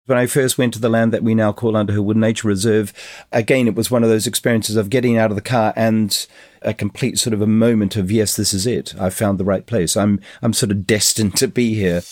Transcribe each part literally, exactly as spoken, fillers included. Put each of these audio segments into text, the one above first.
When I first went to the land that we now call Underhill Wood Nature Reserve, again, it was one of those experiences of getting out of the car and a complete sort of a moment of, yes, this is it. I found the right place. I'm I'm sort of destined to be here.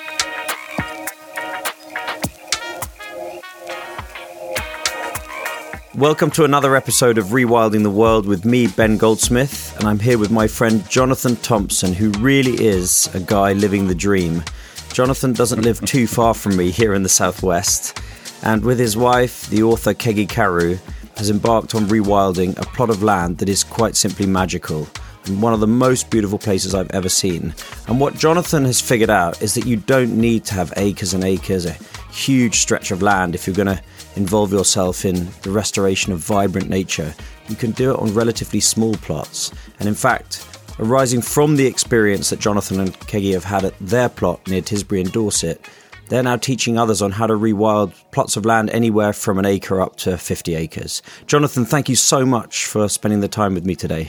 Welcome to another episode of Rewilding the World with me, Ben Goldsmith, and I'm here with my friend Jonathan Thompson, who really is a guy living the dream. Jonathan doesn't live too far from me here in the southwest, and with his wife, the author Kegi Karu, has embarked on rewilding a plot of land that is quite simply magical and one of the most beautiful places I've ever seen. And what Jonathan has figured out is that you don't need to have acres and acres, a huge stretch of land if you're going to involve yourself in the restoration of vibrant nature. You can do it on relatively small plots. And in fact, arising from the experience that Jonathan and Kegi have had at their plot near Tisbury in Dorset, they're now teaching others on how to rewild plots of land anywhere from an acre up to fifty acres. Jonathan, thank you so much for spending the time with me today.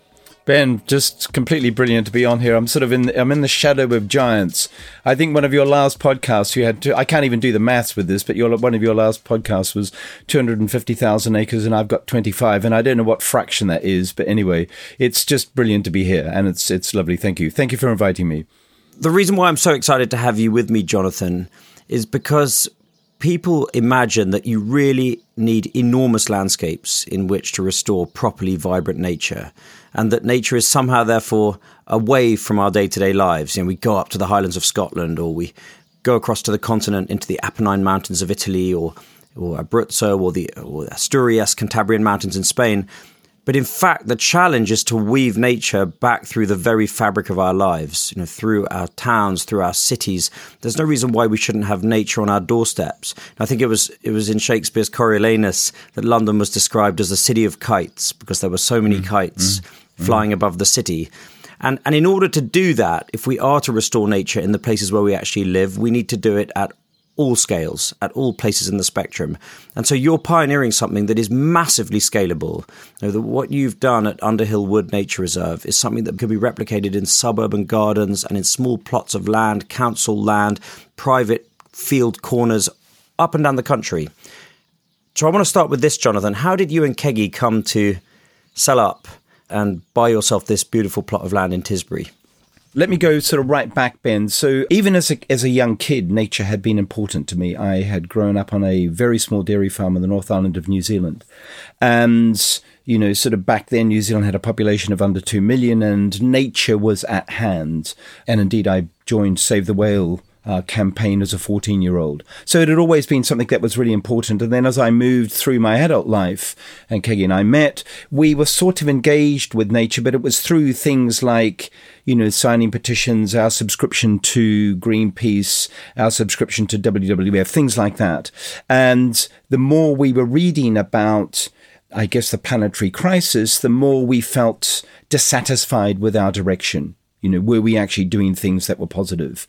Ben, just completely brilliant to be on here. I'm sort of in, I'm in the shadow of giants. I think one of your last podcasts, you had to, I can't even do the maths with this, but your, one of your last podcasts was two hundred fifty thousand acres and I've got twenty-five, and I don't know what fraction that is, but anyway, it's just brilliant to be here and it's, it's lovely. Thank you. Thank you for inviting me. The reason why I'm so excited to have you with me, Jonathan, is because people imagine that you really need enormous landscapes in which to restore properly vibrant nature, and that nature is somehow, therefore, away from our day-to-day lives. You know, we go up to the Highlands of Scotland, or we go across to the continent into the Apennine Mountains of Italy, or or Abruzzo, or the or Asturias, Cantabrian Mountains in Spain. But in fact, the challenge is to weave nature back through the very fabric of our lives, you know, through our towns, through our cities. There's no reason why we shouldn't have nature on our doorsteps. I think it was it was in Shakespeare's Coriolanus that London was described as a city of kites because there were so many mm, kites mm, flying mm. above the city. And and in order to do that, if we are to restore nature in the places where we actually live, we need to do it at all scales, at all places in the spectrum. And so you're pioneering something that is massively scalable. You know, that what you've done at Underhill Wood Nature Reserve is something that could be replicated in suburban gardens and in small plots of land, council land, private field corners, up and down the country. So I want to start with this, Jonathan. How did you and Kegi come to sell up and buy yourself this beautiful plot of land in Tisbury? Let me go sort of right back, Ben. So even as a, as a young kid, nature had been important to me. I had grown up on a very small dairy farm on the North Island of New Zealand. And, you know, sort of back then, New Zealand had a population of under two million and nature was at hand. And indeed, I joined Save the Whale Uh, campaign as a fourteen-year-old. So it had always been something that was really important. And then as I moved through my adult life, and Kegi and I met, we were sort of engaged with nature, but it was through things like, you know, signing petitions, our subscription to Greenpeace, our subscription to W W F, things like that. And the more we were reading about, I guess, the planetary crisis, the more we felt dissatisfied with our direction. You know, were we actually doing things that were positive?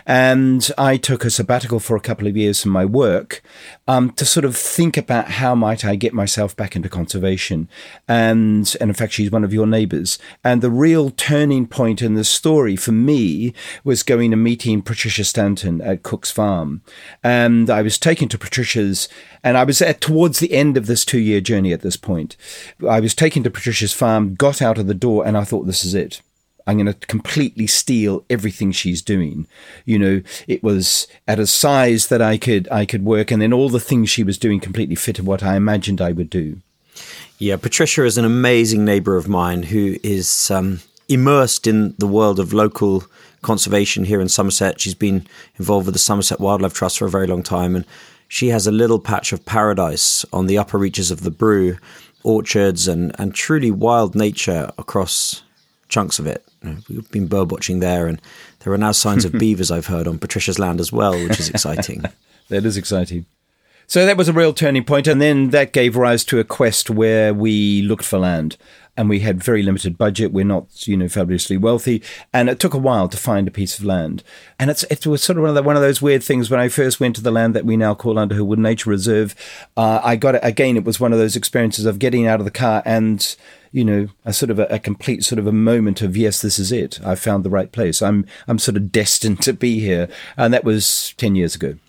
And I took a sabbatical for a couple of years from my work um, to sort of think about how might I get myself back into conservation. And, and in fact, she's one of your neighbours. And the real turning point in the story for me was going and meeting Patricia Stanton at Cook's Farm. And I was taken to Patricia's, and I was at, towards the end of this two-year journey at this point. I was taken to Patricia's farm, got out of the door, and I thought, this is it. I'm going to completely steal everything she's doing. You know, it was at a size that I could I could work, and then all the things she was doing completely fitted what I imagined I would do. Yeah, Patricia is an amazing neighbour of mine who is um, immersed in the world of local conservation here in Somerset. She's been involved with the Somerset Wildlife Trust for a very long time, and she has a little patch of paradise on the upper reaches of the Brew, orchards and, and truly wild nature across chunks of it. We've been bird watching there, and there are now signs of beavers, I've heard, on Patricia's land as well, which is exciting. That is exciting. So that was a real turning point, and then that gave rise to a quest where we looked for land, and we had very limited budget. We're not, you know, fabulously wealthy, and it took a while to find a piece of land. And it's it was sort of one of, the, one of those weird things. When I first went to the land that we now call Underhill Wood Nature Reserve, uh, I got it again. It was one of those experiences of getting out of the car and, you know, a sort of a, a complete sort of a moment of, yes, this is it. I found the right place. I'm I'm sort of destined to be here, and that was ten years ago.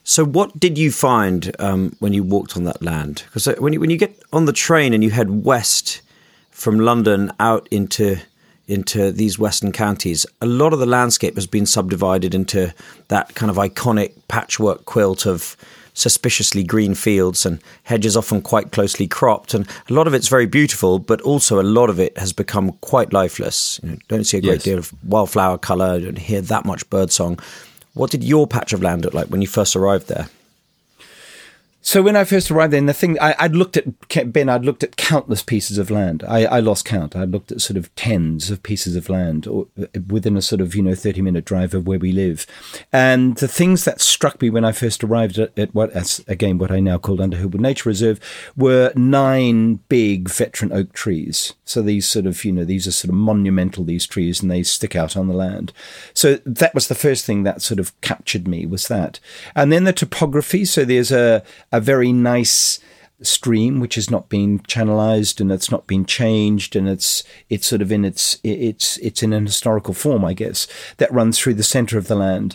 So what did you find um, when you walked on that land? Because when you, when you get on the train and you head west from London out into into these western counties, a lot of the landscape has been subdivided into that kind of iconic patchwork quilt of suspiciously green fields and hedges often quite closely cropped. And a lot of it's very beautiful, but also a lot of it has become quite lifeless. You know, don't see a great yes. deal of wildflower colour, don't hear that much birdsong. What did your patch of land look like when you first arrived there? So when I first arrived there, and the thing, I, I'd looked at, Ben, I'd looked at countless pieces of land. I, I lost count. I looked at sort of tens of pieces of land or within a sort of, you know, thirty minute drive of where we live. And the things that struck me when I first arrived at, at what, as again, what I now call Underhillwood Nature Reserve, were nine big veteran oak trees. So these sort of, you know, these are sort of monumental, these trees, and they stick out on the land. So that was the first thing that sort of captured me, was that. And then the topography. So there's a, a very nice stream which has not been channelized and it's not been changed, and it's it's sort of in its it's it's in an historical form, I guess, that runs through the center of the land.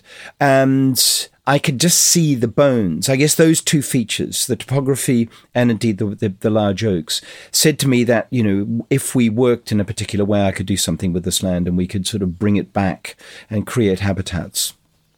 And I could just see the bones. I guess those two features, the topography and indeed the, the, the large oaks, said to me that, you know, if we worked in a particular way, I could do something with this land and we could sort of bring it back and create habitats.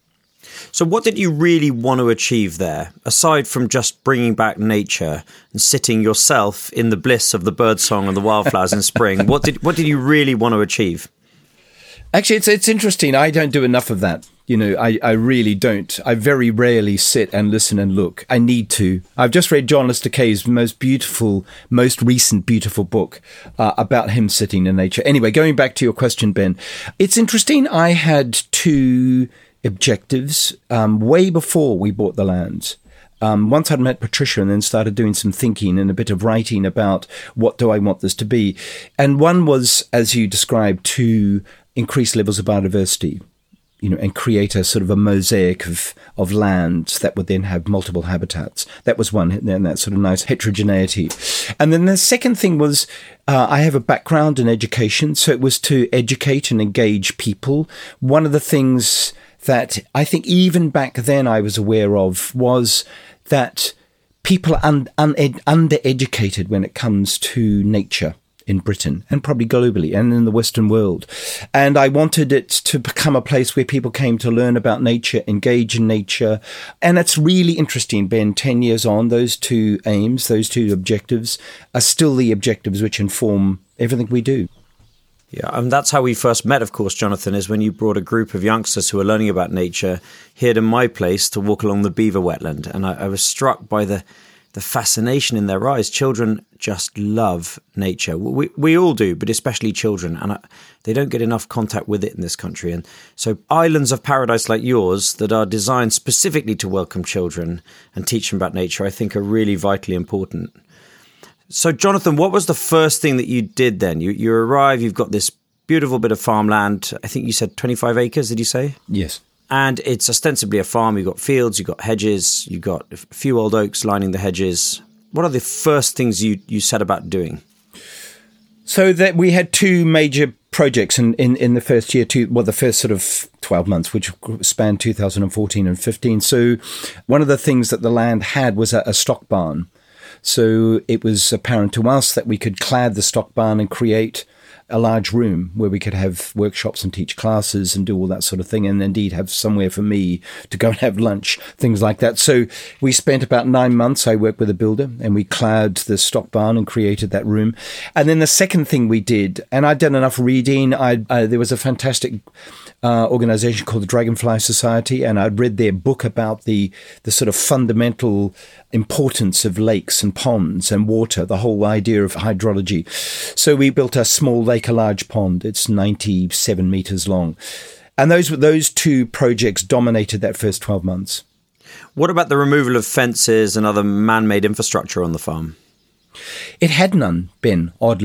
So what did you really want to achieve there, aside from just bringing back nature and sitting yourself in the bliss of the birdsong and the wildflowers in spring? What did what did you really want to achieve? Actually, it's it's interesting. I don't do enough of that. You know, I, I really don't. I very rarely sit and listen and look. I need to. I've just read John Lester Kay's most beautiful, most recent beautiful book uh, about him sitting in nature. Anyway, going back to your question, Ben, it's interesting. I had two objectives um, way before we bought the land. Um, once I'd met Patricia and then started doing some thinking and a bit of writing about what do I want this to be. And one was, as you described, to increase levels of biodiversity, you know, and create a sort of a mosaic of, of lands that would then have multiple habitats. That was one, and that sort of nice heterogeneity. And then the second thing was, uh, I have a background in education, so it was to educate and engage people. One of the things that I think even back then I was aware of was that people are un- un- undereducated when it comes to nature in Britain and probably globally and in the Western world. And I wanted it to become a place where people came to learn about nature, engage in nature. And it's really interesting, Ben, ten years on, those two aims, those two objectives are still the objectives which inform everything we do. Yeah, and that's how we first met, of course, Jonathan, is when you brought a group of youngsters who are learning about nature here to my place to walk along the beaver wetland. And I, I was struck by the the fascination in their eyes. Children just love nature. We we all do, but especially children. And I, they don't get enough contact with it in this country. And so islands of paradise like yours that are designed specifically to welcome children and teach them about nature, I think are really vitally important. So, Jonathan, what was the first thing that you did then? You you arrive, you've got this beautiful bit of farmland. I think you said twenty-five acres, did you say? Yes. And it's ostensibly a farm. You've got fields, you've got hedges, you've got a few old oaks lining the hedges. What are the first things you, you set about doing? So that we had two major projects in, in, in the first year, two, well, the first sort of twelve months, which spanned two thousand fourteen and fifteen. So one of the things that the land had was a, a stock barn. So it was apparent to us that we could clad the stock barn and create a large room where we could have workshops and teach classes and do all that sort of thing, and indeed have somewhere for me to go and have lunch, things like that. So we spent about nine months. I worked with a builder and we clad the stock barn and created that room. And then the second thing we did, and I'd done enough reading, I uh, there was a fantastic Uh, organization called the Dragonfly Society, and I'd read their book about the the sort of fundamental importance of lakes and ponds and water, the whole idea of hydrology. So we built a small lake, a large pond. It's ninety-seven meters long. And those those two projects dominated that first twelve months. What about the removal of fences and other man-made infrastructure on the farm? It had none, Ben, oddly.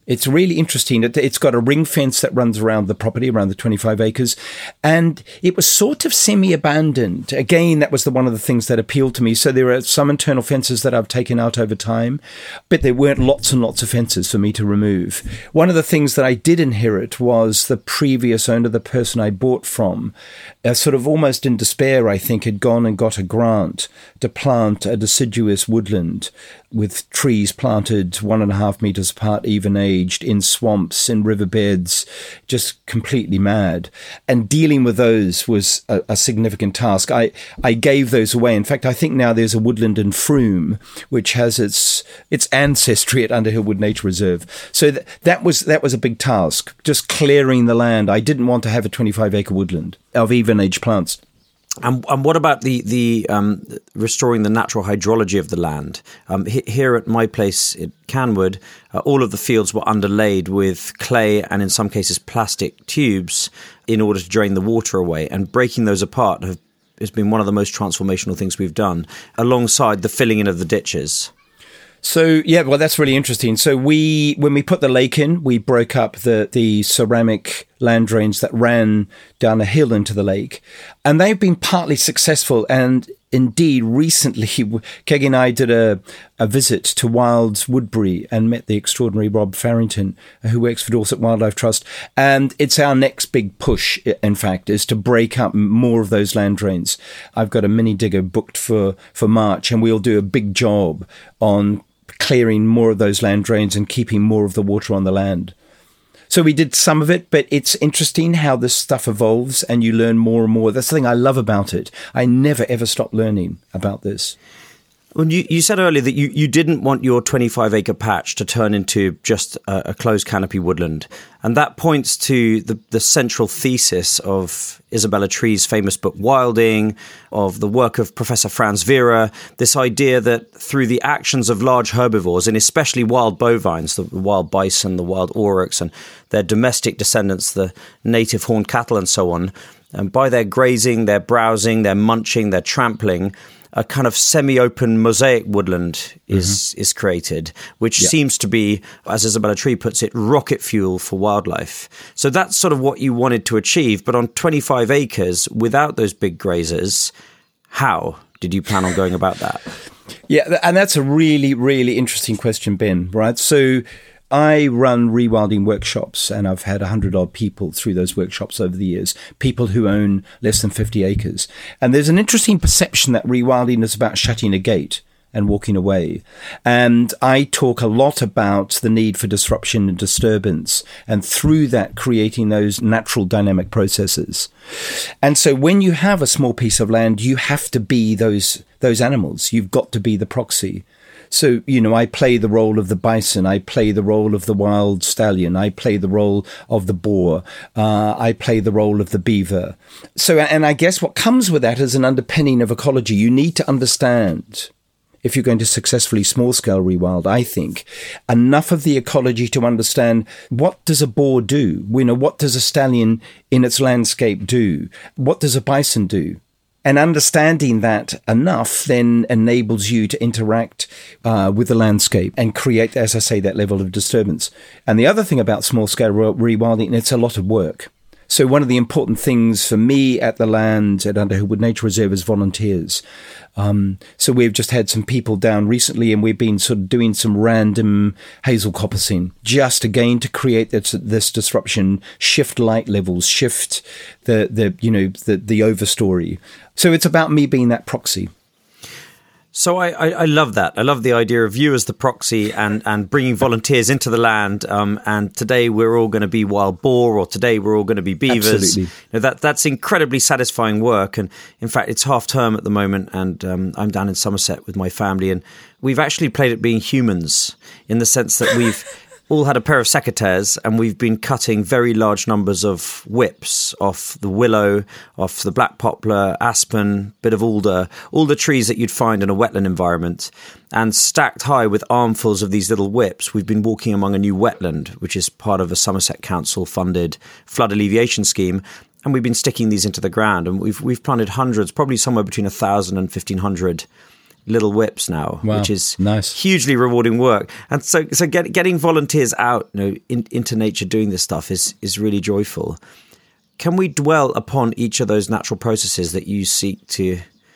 It's really interesting. It, it's got a ring fence that runs around the property, around the twenty-five acres. And it was sort of semi-abandoned. Again, that was the one of the things that appealed to me. So there are some internal fences that I've taken out over time, but there weren't lots and lots of fences for me to remove. One of the things that I did inherit was the previous owner, the person I bought from, uh, sort of almost in despair, I think, had gone and got a grant to plant a deciduous woodland with trees planted one and a half meters apart, even aged, in swamps, in riverbeds, just completely mad. And dealing with those was a, a significant task. I, I gave those away. In fact, I think now there's a woodland in Frome, which has its its ancestry at Underhill Wood Nature Reserve. So th- that was that was a big task, just clearing the land. I didn't want to have a twenty-five acre woodland of even age plants. And, and what about the the um, restoring the natural hydrology of the land? Um, he, here at my place at Canwood, uh, all of the fields were underlaid with clay and in some cases plastic tubes in order to drain the water away. And breaking those apart have, has been one of the most transformational things we've done, alongside the filling in of the ditches. So, yeah, well, that's really interesting. So we, when we put the lake in, we broke up the, the ceramic land drains that ran down a hill into the lake. And they've been partly successful. And indeed, recently, Kegi and I did a, a visit to Wilds Woodbury and met the extraordinary Rob Farrington, who works for Dorset Wildlife Trust. And it's our next big push, in fact, is to break up more of those land drains. I've got a mini digger booked for, for March, and we'll do a big job on clearing more of those land drains and keeping more of the water on the land. So we did some of it, but it's interesting how this stuff evolves and you learn more and more. That's the thing I love about it. I never, ever stop learning about this. Well, you, you said earlier that you, you didn't want your twenty-five acre patch to turn into just a, a closed canopy woodland. And that points to the, the central thesis of Isabella Tree's famous book, Wilding, of the work of Professor Franz Vera, this idea that through the actions of large herbivores, and especially wild bovines, the wild bison, the wild aurochs, and their domestic descendants, the native horned cattle and so on, and by their grazing, their browsing, their munching, their trampling, a kind of semi-open mosaic woodland is mm-hmm. is created, which yeah. seems to be, as Isabella Tree puts it, rocket fuel for wildlife. So that's sort of what you wanted to achieve. But on twenty-five acres, without those big grazers, how did you plan on going about that? Yeah, and that's a really, really interesting question, Ben, right? So I run rewilding workshops, and I've had one hundred odd people through those workshops over the years, people who own less than fifty acres. And there's an interesting perception that rewilding is about shutting a gate and walking away. And I talk a lot about the need for disruption and disturbance, and through that creating those natural dynamic processes. And so when you have a small piece of land, you have to be those those animals. You've got to be the proxy. So, you know, I play the role of the bison, I play the role of the wild stallion, I play the role of the boar, uh, I play the role of the beaver. So, and I guess what comes with that is an underpinning of ecology. You need to understand, if you're going to successfully small-scale rewild, I think, enough of the ecology to understand, what does a boar do? You know, what does a stallion in its landscape do? What does a bison do? And understanding that enough then enables you to interact uh, with the landscape and create, as I say, that level of disturbance. And the other thing about small-scale rewilding, it's a lot of work. So one of the important things for me at the land at Underhill Wood Nature Reserve is volunteers. Um, so we've just had some people down recently, and we've been sort of doing some random hazel coppicing, just again to create this, this disruption, shift light levels, shift the the you know the the overstory. So it's about me being that proxy. So I, I, I love that. I love the idea of you as the proxy and, and bringing volunteers into the land. Um, and today we're all going to be wild boar, or today we're all going to be beavers. Absolutely. You know, that that's incredibly satisfying work. And in fact, it's half term at the moment, and um, I'm down in Somerset with my family, and we've actually played at being humans, in the sense that we've all had a pair of secateurs, and we've been cutting very large numbers of whips off the willow, off the black poplar, aspen, bit of alder, all the trees that you'd find in a wetland environment. And stacked high with armfuls of these little whips, we've been walking among a new wetland, which is part of a Somerset Council-funded flood alleviation scheme. And we've been sticking these into the ground, and we've we've planted hundreds, probably somewhere between one thousand and fifteen hundred little whips now, wow. which is nice. hugely rewarding work. And so, so get, getting volunteers out, you know, in, into nature doing this stuff is is really joyful. Can we dwell upon each of those natural processes that you seek to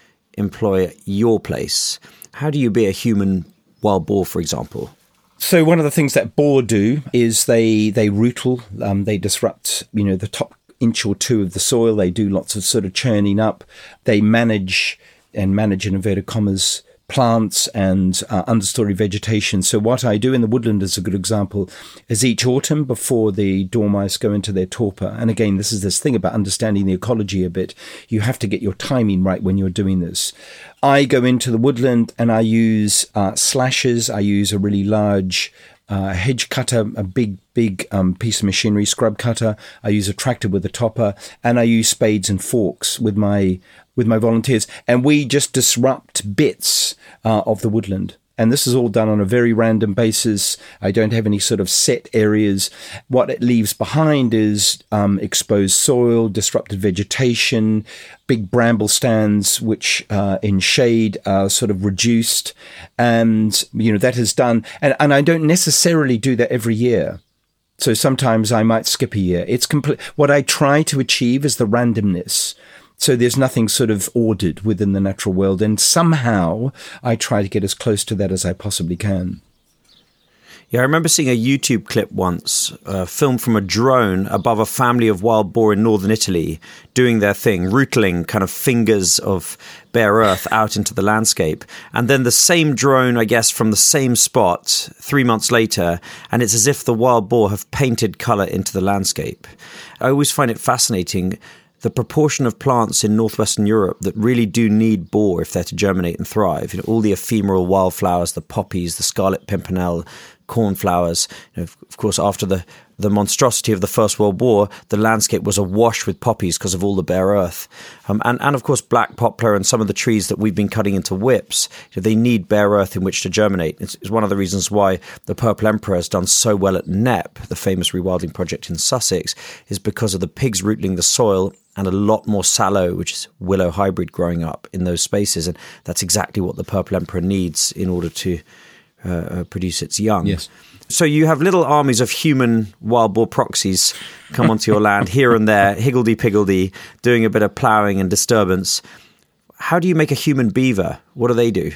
employ at your place? How do you be a human wild boar, for example? So one of the things that boar do is they they rootle, um, they disrupt, you know, the top inch or two of the soil. They do lots of sort of churning up. They manage and manage in inverted commas plants and uh, understory vegetation. So what I do in the woodland is a good example is each autumn before the dormice go into their torpor. And again, this is this thing about understanding the ecology a bit. You have to get your timing right when you're doing this. I go into the woodland and I use uh, slashes. I use a really large uh, hedge cutter, a big, big um, piece of machinery, scrub cutter. I use a tractor with a topper, and I use spades and forks with my with my volunteers, and we just disrupt bits uh, of the woodland. And this is all done on a very random basis. I don't have any sort of set areas. What it leaves behind is um, exposed soil, disrupted vegetation, big bramble stands, which uh, in shade are sort of reduced. And, you know, that is done. And, and I don't necessarily do that every year. So sometimes I might skip a year. It's complete. What I try to achieve is the randomness. So there's nothing sort of ordered within the natural world. And somehow I try to get as close to that as I possibly can. Yeah, I remember seeing a YouTube clip once, uh, filmed from a drone above a family of wild boar in northern Italy doing their thing, rootling kind of fingers of bare earth out into the landscape. And then the same drone, I guess, from the same spot three months later, and it's as if the wild boar have painted colour into the landscape. I always find it fascinating the proportion of plants in northwestern Europe that really do need boar if they're to germinate and thrive. You know, all the ephemeral wildflowers, the poppies, the scarlet pimpernel, cornflowers. You know, of course, after the, the monstrosity of the First World War, the landscape was awash with poppies because of all the bare earth. Um, and, and of course, black poplar and some of the trees that we've been cutting into whips, you know, they need bare earth in which to germinate. It's, it's one of the reasons why the Purple Emperor has done so well at Knepp, the famous rewilding project in Sussex, is because of the pigs rootling the soil and a lot more sallow, which is willow hybrid, growing up in those spaces. And that's exactly what the Purple Emperor needs in order to uh, uh, produce its young. Yes. So you have little armies of human wild boar proxies come onto your land here and there, higgledy-piggledy, doing a bit of ploughing and disturbance. How do you make a human beaver? What do they do?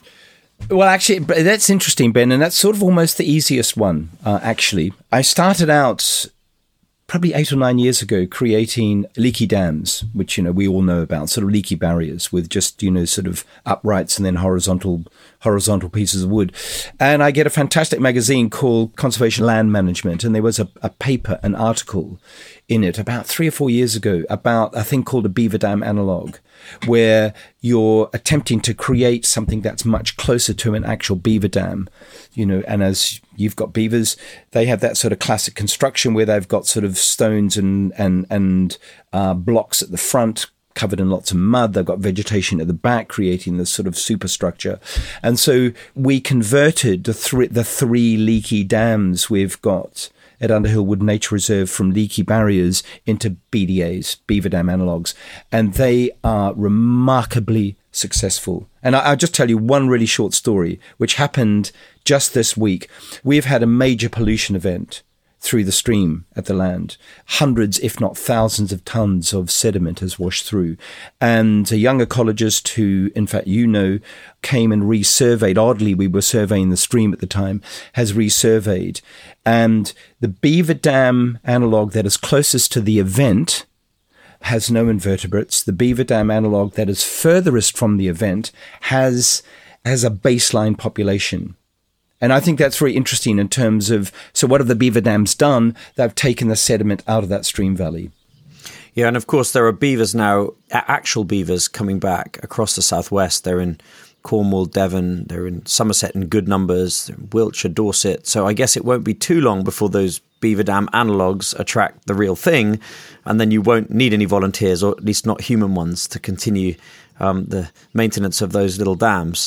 Well, actually, that's interesting, Ben, and that's sort of almost the easiest one, uh, actually. I started out probably eight or nine years ago creating leaky dams, which, you know, we all know about, sort of leaky barriers with just, you know, sort of uprights and then horizontal horizontal pieces of wood. And I get a fantastic magazine called Conservation Land Management, and there was a, a paper, an article in it about three or four years ago about a thing called a beaver dam analog, where you're attempting to create something that's much closer to an actual beaver dam, you know, and as you've got beavers, they have that sort of classic construction where they've got sort of stones and, and, and uh, blocks at the front, covered in lots of mud. They've got vegetation at the back, creating this sort of superstructure. And so we converted the, th- the three leaky dams we've got at Underhill Wood Nature Reserve from leaky barriers into B D As, beaver dam analogs. And they are remarkably successful. And I, I'll just tell you one really short story, which happened just this week. We've had a major pollution event through the stream at the land. Hundreds, if not thousands of tons of sediment has washed through. And a young ecologist who, in fact, you know, came and resurveyed, oddly, we were surveying the stream at the time, has resurveyed. And the beaver dam analog that is closest to the event has no invertebrates. The beaver dam analog that is furthest from the event has, has a baseline population. And I think that's very interesting in terms of, so what have the beaver dams done? They've taken the sediment out of that stream valley. Yeah, and of course there are beavers now, actual beavers coming back across the southwest. They're in Cornwall, Devon, they're in Somerset in good numbers, they're in Wiltshire, Dorset. So I guess it won't be too long before those beaver dam analogues attract the real thing, and then you won't need any volunteers, or at least not human ones, to continue um, the maintenance of those little dams.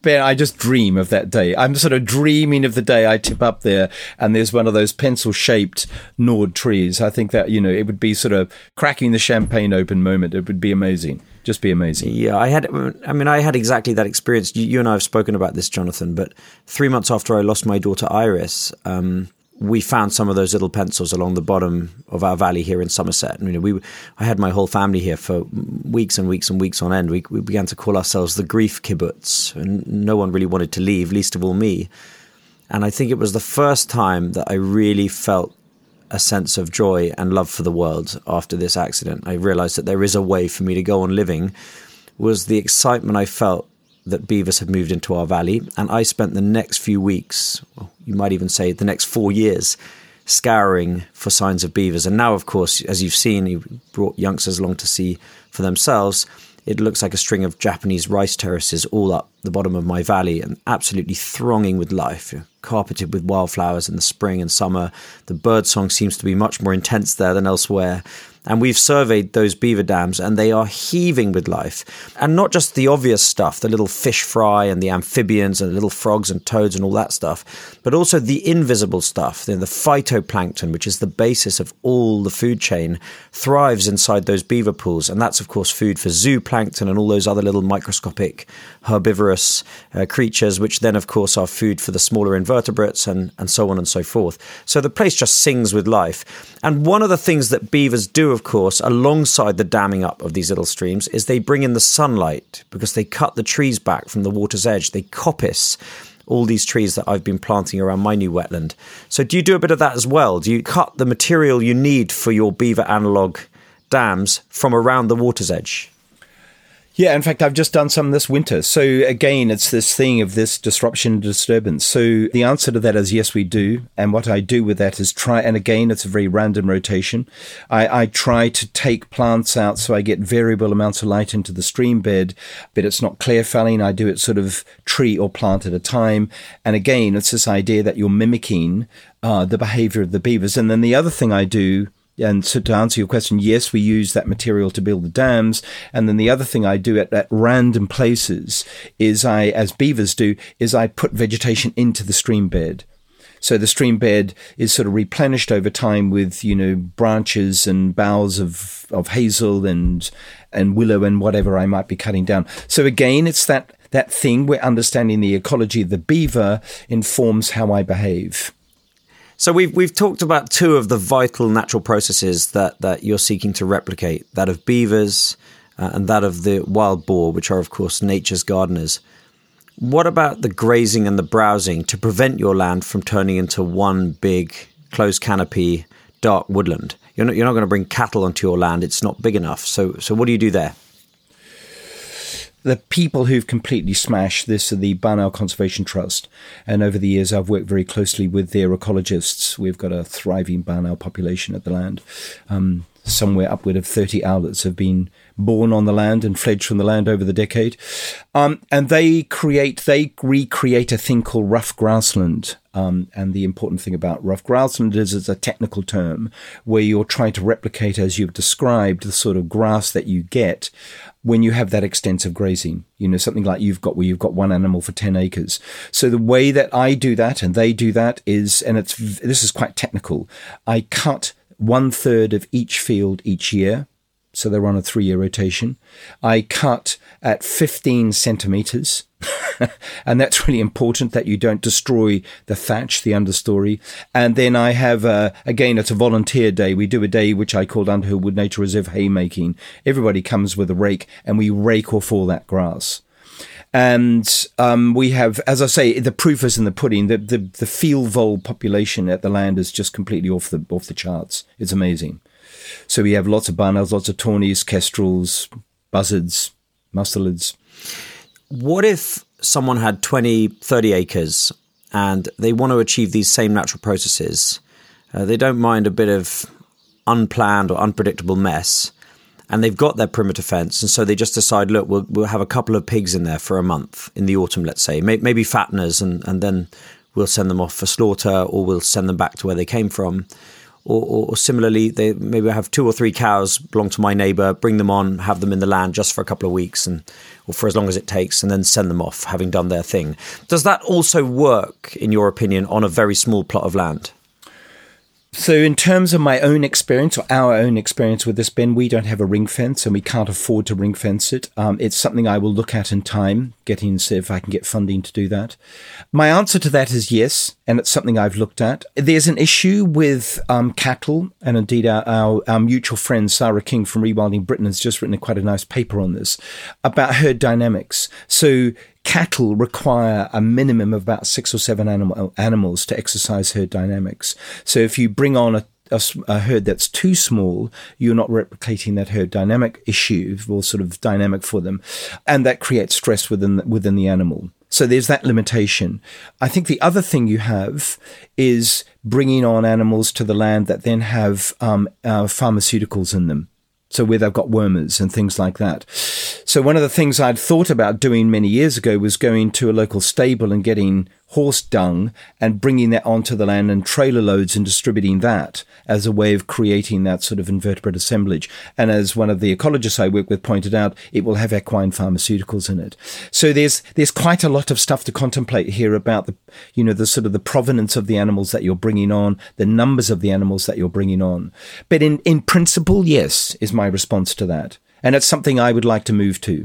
Ben, I just dream of that day. I'm sort of dreaming of the day I tip up there and there's one of those pencil-shaped Nord trees. I think that, you know, it would be sort of cracking the champagne open moment. It would be amazing. Just be amazing. Yeah, I had, I mean, I had exactly that experience. You, you and I have spoken about this, Jonathan, but three months after I lost my daughter Iris, um, we found some of those little pencils along the bottom of our valley here in Somerset. And, you know, we, I had my whole family here for weeks and weeks and weeks on end. We, we began to call ourselves the grief kibbutz, and no one really wanted to leave, least of all me. And I think it was the first time that I really felt a sense of joy and love for the world after this accident. I realized that there is a way for me to go on living. Was the excitement I felt that beavers had moved into our valley. And I spent the next few weeks, well, you might even say the next four years, scouring for signs of beavers. And now, of course, as you've seen, you brought youngsters along to see for themselves, it looks like a string of Japanese rice terraces all up the bottom of my valley and absolutely thronging with life, carpeted with wildflowers in the spring and summer. The birdsong seems to be much more intense there than elsewhere. And we've surveyed those beaver dams and they are heaving with life. And not just the obvious stuff, the little fish fry and the amphibians and the little frogs and toads and all that stuff, but also the invisible stuff, the, the phytoplankton, which is the basis of all the food chain, thrives inside those beaver pools. And that's, of course, food for zooplankton and all those other little microscopic herbivorous uh, creatures, which then, of course, are food for the smaller invertebrates and, and so on and so forth. So the place just sings with life. And one of the things that beavers do, of course, alongside the damming up of these little streams, is they bring in the sunlight because they cut the trees back from the water's edge. They coppice all these trees that I've been planting around my new wetland. So do you do a bit of that as well? Do you cut the material you need for your beaver analog dams from around the water's edge? Yeah, in fact, I've just done some this winter. So again, it's this thing of this disruption and disturbance. So the answer to that is yes, we do. And what I do with that is try, and again, it's a very random rotation. I, I try to take plants out so I get variable amounts of light into the stream bed, but it's not clear felling. I do it sort of tree or plant at a time. And again, it's this idea that you're mimicking uh, the behavior of the beavers. And then the other thing I do, and so to answer your question, yes, we use that material to build the dams. And then the other thing I do at, at random places is I, as beavers do, is I put vegetation into the stream bed. So the stream bed is sort of replenished over time with, you know, branches and boughs of, of hazel and, and willow and whatever I might be cutting down. So again, it's that, that thing where understanding the ecology of the beaver informs how I behave. So we've we've talked about two of the vital natural processes that, that you're seeking to replicate, that of beavers uh, and that of the wild boar, which are, of course, nature's gardeners. What about the grazing and the browsing to prevent your land from turning into one big closed canopy, dark woodland? You're not, you're not going to bring cattle onto your land. It's not big enough. So so what do you do there? The people who've completely smashed this are the Barnell Conservation Trust. And over the years, I've worked very closely with their ecologists. We've got a thriving Barnell population at the land. Um, somewhere upward of thirty owlets have been born on the land and fledged from the land over the decade. Um, and they create, they recreate a thing called rough grassland. Um, and the important thing about rough grassland is it's a technical term where you're trying to replicate, as you've described, the sort of grass that you get when you have that extensive grazing, you know, something like you've got where you've got one animal for ten acres. So the way that I do that and they do that is, and it's, this is quite technical. I cut one third of each field each year. So they're on a three-year rotation. I cut at fifteen centimeters. And that's really important that you don't destroy the thatch, the understory. And then I have, uh, again, it's a volunteer day. We do a day which I called Underhill Wood Nature Reserve haymaking. Everybody comes with a rake and we rake off all that grass. And um, we have, as I say, the proof is in the pudding. The, the, the field vole population at the land is just completely off the off the charts. It's amazing. So we have lots of barnells, lots of tawnies, kestrels, buzzards, mustelids. What if someone had twenty, thirty acres and they want to achieve these same natural processes? Uh, they don't mind a bit of unplanned or unpredictable mess, and they've got their perimeter fence, and so they just decide, look, we'll, we'll have a couple of pigs in there for a month in the autumn, let's say, maybe fatteners, and, and then we'll send them off for slaughter or we'll send them back to where they came from. Or, or, or similarly, they maybe I have two or three cows belong to my neighbour, bring them on, have them in the land just for a couple of weeks and or for as long as it takes, and then send them off, having done their thing. Does that also work, in your opinion, on a very small plot of land? So in terms of my own experience or our own experience with this, Ben, we don't have a ring fence and we can't afford to ring fence it. Um, it's something I will look at in time, getting and see if I can get funding to do that. My answer to that is yes, and it's something I've looked at. There's an issue with um, cattle, and indeed our, our, our mutual friend Sarah King from Rewilding Britain has just written a quite a nice paper on this, about herd dynamics. So cattle require a minimum of about six or seven animal, animals to exercise herd dynamics. So if you bring on a, a, a herd that's too small, you're not replicating that herd dynamic issue or sort of dynamic for them. And that creates stress within the, within the animal. So there's that limitation. I think the other thing you have is bringing on animals to the land that then have um, uh, pharmaceuticals in them. So where they've got wormers and things like that. So one of the things I'd thought about doing many years ago was going to a local stable and getting horse dung and bringing that onto the land and trailer loads and distributing that as a way of creating that sort of invertebrate assemblage. And as one of the ecologists I work with pointed out, it will have equine pharmaceuticals in it. So there's there's quite a lot of stuff to contemplate here about the, you know, the sort of the provenance of the animals that you're bringing on, the numbers of the animals that you're bringing on. But in, in principle, yes, is my response to that. And it's something I would like to move to.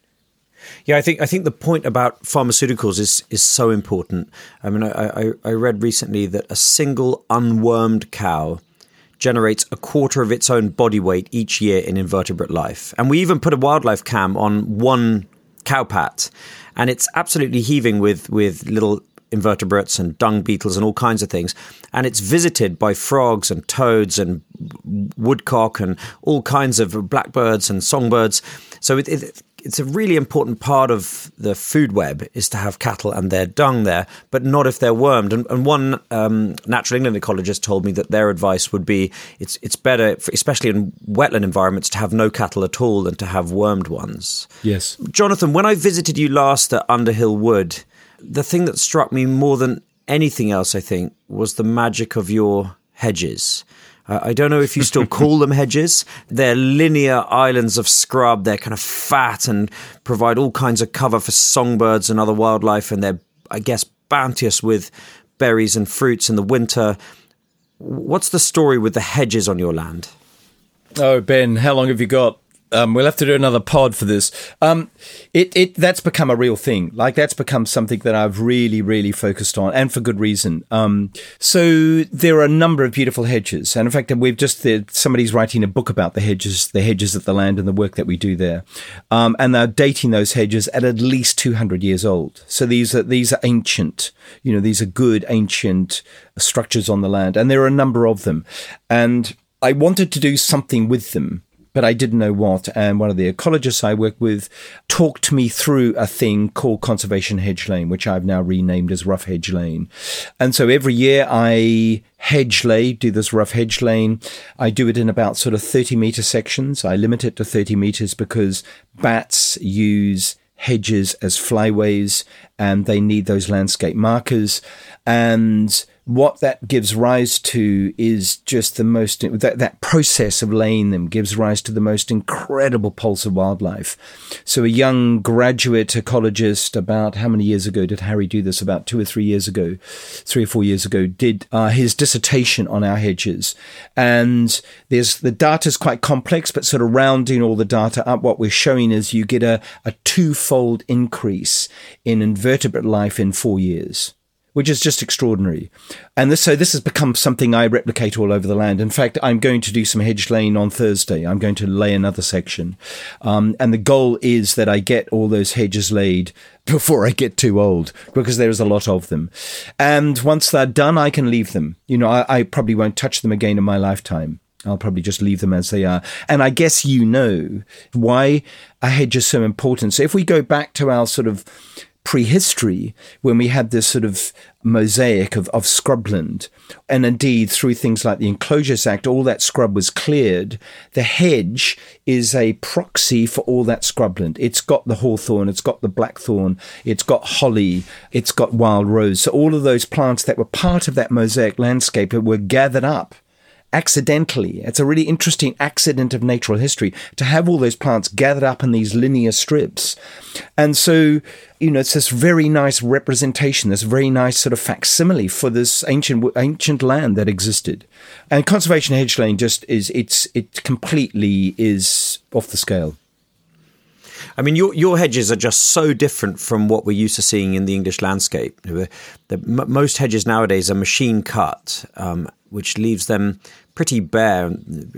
Yeah, I think I think the point about pharmaceuticals is is so important. I mean, I, I, I read recently that a single unwormed cow generates a quarter of its own body weight each year in invertebrate life. And we even put a wildlife cam on one cow pat, and it's absolutely heaving with, with little invertebrates and dung beetles and all kinds of things. And it's visited by frogs and toads and woodcock and all kinds of blackbirds and songbirds. So it, it, it's a really important part of the food web is to have cattle and their dung there, but not if they're wormed. And, and one um, Natural England ecologist told me that their advice would be it's it's better, especially in wetland environments, to have no cattle at all than to have wormed ones. Yes. Jonathan, when I visited you last at Underhill Wood, the thing that struck me more than anything else, I think, was the magic of your hedges. Uh, I don't know if you still call them hedges. They're linear islands of scrub. They're kind of fat and provide all kinds of cover for songbirds and other wildlife. And they're, I guess, bounteous with berries and fruits in the winter. What's the story with the hedges on your land? Oh, Ben, how long have you got? Um, we'll have to do another pod for this. Um, it, it, that's become a real thing. Like that's become something that I've really, really focused on, and for good reason. Um, so there are a number of beautiful hedges. And in fact, we've just, somebody's writing a book about the hedges, the hedges at the land and the work that we do there. Um, and they're dating those hedges at at least two hundred years old. So these are, these are ancient, you know, these are good ancient structures on the land. And there are a number of them. And I wanted to do something with them, but I didn't know what. And one of the ecologists I work with talked me through a thing called Conservation Hedge Lane, which I've now renamed as Rough Hedge Lane. And so every year I hedge lay, do this rough hedge lane. I do it in about sort of thirty meter sections. I limit it to thirty meters because bats use hedges as flyways and they need those landscape markers. And what that gives rise to is just the most, that, that process of laying them gives rise to the most incredible pulse of wildlife. So a young graduate ecologist about, how many years ago did Harry do this? About two or three years ago, three or four years ago, did uh, his dissertation on our hedges. And there's, the data is quite complex, but sort of rounding all the data up, what we're showing is you get a, a twofold increase in invertebrate life in four years. Which is just extraordinary. And this, so this has become something I replicate all over the land. In fact, I'm going to do some hedge laying on Thursday. I'm going to lay another section. Um, and the goal is that I get all those hedges laid before I get too old, because there is a lot of them. And once they're done, I can leave them. You know, I, I probably won't touch them again in my lifetime. I'll probably just leave them as they are. And I guess you know why a hedge is so important. So if we go back to our sort of prehistory, when we had this sort of mosaic of, of scrubland, and indeed through things like the Enclosures Act, all that scrub was cleared. The hedge is a proxy for all that scrubland. It's got the hawthorn, it's got the blackthorn, it's got holly, it's got wild rose. So all of those plants that were part of that mosaic landscape were gathered up accidentally. It's a really interesting accident of natural history to have all those plants gathered up in these linear strips. And so, you know, it's this very nice representation, this very nice sort of facsimile for this ancient ancient land that existed. And conservation hedgelaying just is, it's it completely is off the scale. I mean, your your hedges are just so different from what we're used to seeing in the English landscape. The, the, most hedges nowadays are machine cut, um, which leaves them pretty bare,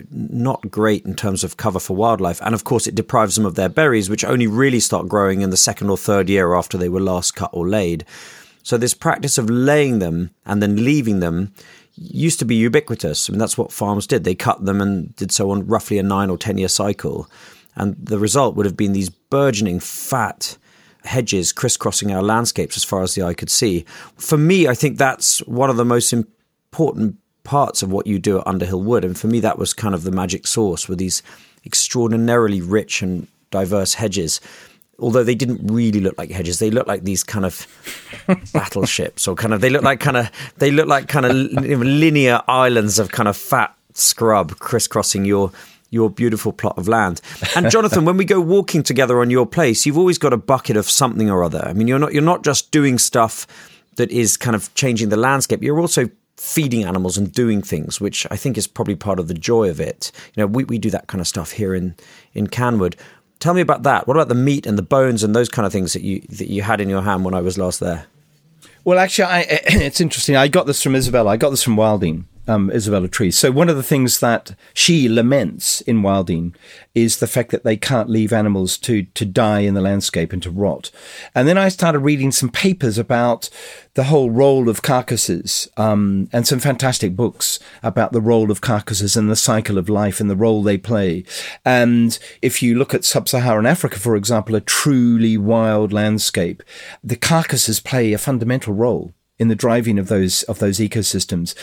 not great in terms of cover for wildlife. And of course, it deprives them of their berries, which only really start growing in the second or third year after they were last cut or laid. So this practice of laying them and then leaving them used to be ubiquitous. I mean, that's what farms did. They cut them and did so on roughly a nine or ten year cycle. And the result would have been these burgeoning, fat hedges crisscrossing our landscapes as far as the eye could see. For me, I think that's one of the most important parts of what you do at Underhill Wood. And for me, that was kind of the magic sauce, with these extraordinarily rich and diverse hedges. Although they didn't really look like hedges, they looked like these kind of battleships, or kind of, they look like kind of, they look like kind of linear islands of kind of fat scrub crisscrossing your your beautiful plot of land. And Jonathan, when we go walking together on your place, you've always got a bucket of something or other. I mean, you're not you're not just doing stuff that is kind of changing the landscape. You're also feeding animals and doing things, which I think is probably part of the joy of it. You know, we, we do that kind of stuff here in, in Canwood. Tell me about that. What about the meat and the bones and those kind of things that you that you had in your hand when I was last there? Well, actually, I, it's interesting. I got this from Isabella. I got this from Wilding. Um, Isabella Trees. So one of the things that she laments in Wilding is the fact that they can't leave animals to to die in the landscape and to rot. And then I started reading some papers about the whole role of carcasses, um, and some fantastic books about the role of carcasses and the cycle of life and the role they play. And if you look at sub-Saharan Africa, for example, a truly wild landscape, the carcasses play a fundamental role in the driving of those of those ecosystems.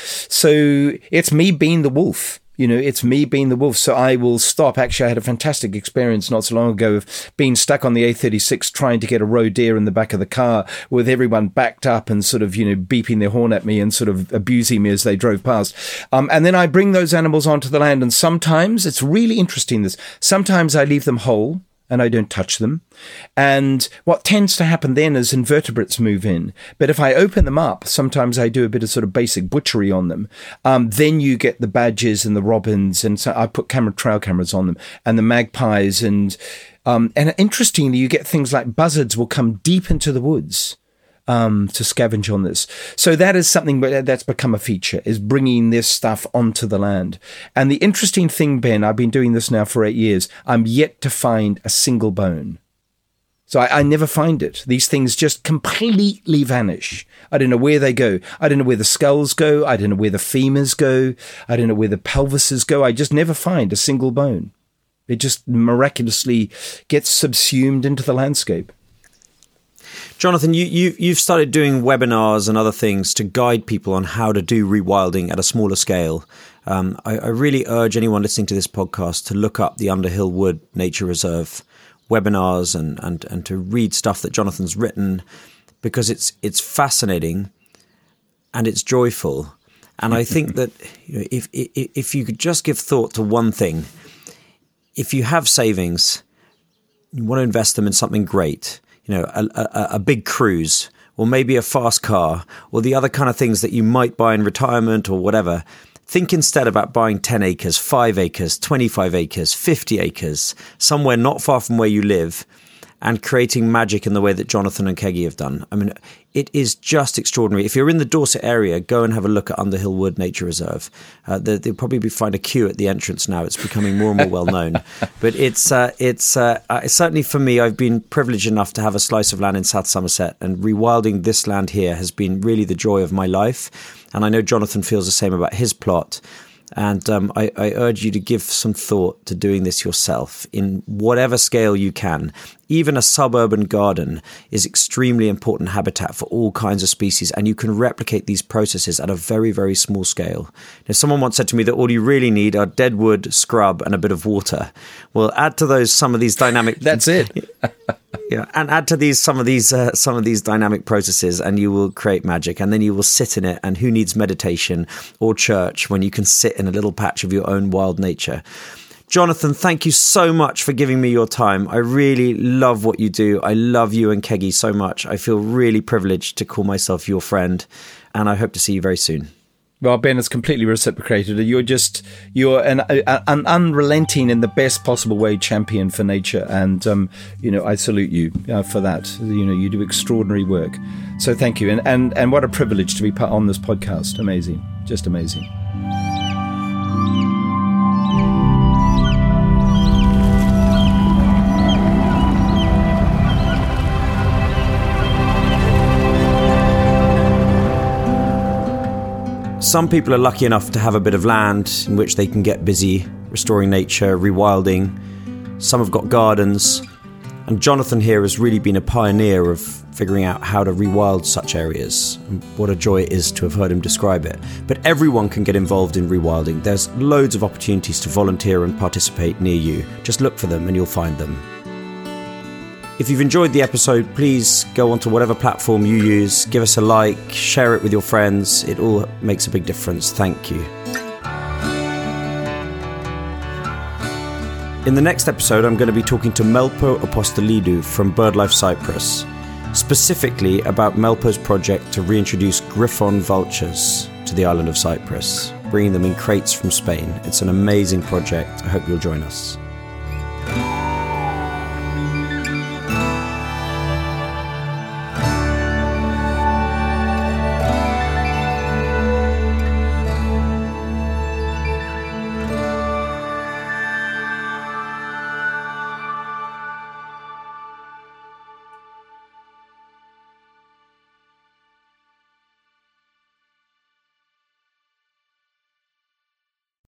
So it's me being the wolf. You know, it's me being the wolf. So I will stop. Actually, I had a fantastic experience not so long ago of being stuck on the A thirty-six trying to get a roe deer in the back of the car with everyone backed up and sort of, you know, beeping their horn at me and sort of abusing me as they drove past. Um, and then I bring those animals onto the land. And sometimes it's really interesting. This sometimes I leave them whole and I don't touch them. And what tends to happen then is invertebrates move in. But if I open them up, sometimes I do a bit of sort of basic butchery on them. Um, then you get the badgers and the robins, and so I put camera trail cameras on them, and the magpies. And um, and interestingly, you get things like buzzards will come deep into the woods Um, to scavenge on this. So that is something that's become a feature, is bringing this stuff onto the land. And the interesting thing, Ben, I've been doing this now for eight years, I'm yet to find a single bone. So I, I never find it. These things just completely vanish. I don't know where they go. I don't know where the skulls go. I don't know where the femurs go. I don't know where the pelvises go. I just never find a single bone. It just miraculously gets subsumed into the landscape. Jonathan, you, you, you've started doing webinars and other things to guide people on how to do rewilding at a smaller scale. Um, I, I really urge anyone listening to this podcast to look up the Underhill Wood Nature Reserve webinars and, and, and to read stuff that Jonathan's written, because it's it's fascinating and it's joyful. And I think that, you know, if, if if you could just give thought to one thing, if you have savings, you want to invest them in something great. You know, a, a, a big cruise, or maybe a fast car, or the other kind of things that you might buy in retirement or whatever. Think instead about buying ten acres, five acres, twenty-five acres, fifty acres, somewhere not far from where you live, and creating magic in the way that Jonathan and Kegi have done. I mean, it is just extraordinary. If you're in the Dorset area, go and have a look at Underhill Wood Nature Reserve. Uh, there, there'll probably be find a queue at the entrance now. It's becoming more and more well known. But it's uh, it's uh, uh, certainly for me, I've been privileged enough to have a slice of land in South Somerset, and rewilding this land here has been really the joy of my life. And I know Jonathan feels the same about his plot. And um, I, I urge you to give some thought to doing this yourself in whatever scale you can. even a suburban garden is extremely important habitat for all kinds of species, and you can replicate these processes at a very, very small scale. Now, someone once said to me that all you really need are dead wood, scrub, and a bit of water. Well, add to those some of these dynamic... That's it. Yeah, and add to these some of these uh, some of these dynamic processes, and you will create magic. And then you will sit in it. And who needs meditation or church when you can sit in a little patch of your own wild nature? Jonathan, thank you so much for giving me your time. I really love what you do. I love you and Keggy so much. I feel really privileged to call myself your friend, and I hope to see you very soon. Well, Ben, it's completely reciprocated. You're just, you're an, an unrelenting in the best possible way champion for nature. And, um, you know, I salute you uh, for that. You know, you do extraordinary work. So thank you. And, and, and what a privilege to be part on this podcast. Amazing. Just amazing. Some people are lucky enough to have a bit of land in which they can get busy restoring nature, rewilding. Some have got gardens. And Jonathan here has really been a pioneer of figuring out how to rewild such areas. And what a joy it is to have heard him describe it. But everyone can get involved in rewilding. There's loads of opportunities to volunteer and participate near you. Just look for them and you'll find them. If you've enjoyed the episode, please go onto whatever platform you use, give us a like, share it with your friends. It all makes a big difference. Thank you. In the next episode, I'm going to be talking to Melpo Apostolidou from BirdLife Cyprus, specifically about Melpo's project to reintroduce griffon vultures to the island of Cyprus, bringing them in crates from Spain. It's an amazing project. I hope you'll join us.